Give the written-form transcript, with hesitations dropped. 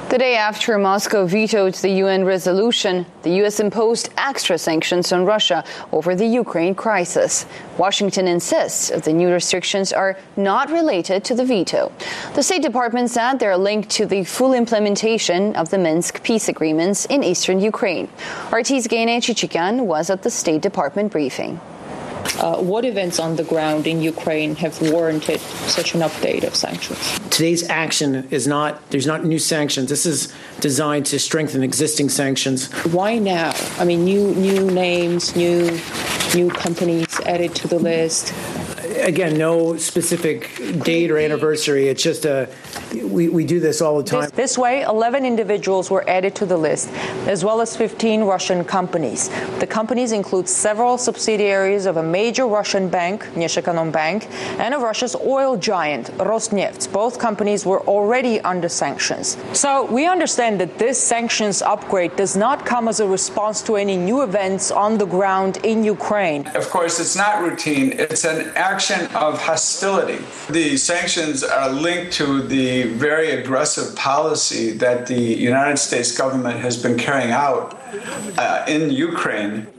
The day after Moscow vetoed the UN resolution, the U.S. imposed extra sanctions on Russia over the Ukraine crisis. Washington insists the new restrictions are not related to the veto. The State Department said they're linked to the full implementation of the Minsk peace agreements in eastern Ukraine. RT's Gaine Chichikan was at the State Department briefing. What events on the ground in Ukraine have warranted such an update of sanctions? Today's action there's not new sanctions. This is designed to strengthen existing sanctions. Why now? I mean, new names, new companies added to the list. Again, no specific date or anniversary. It's just we do this all the time. This way, 11 individuals were added to the list, as well as 15 Russian companies. The companies include several subsidiaries of a major Russian bank, Nezhekonombank, and of Russia's oil giant, Rosneft. Both companies were already under sanctions. So we understand that this sanctions upgrade does not come as a response to any new events on the ground in Ukraine. Of course, it's not routine. It's an action of hostility. The sanctions are linked to the very aggressive policy that the United States government has been carrying out in Ukraine.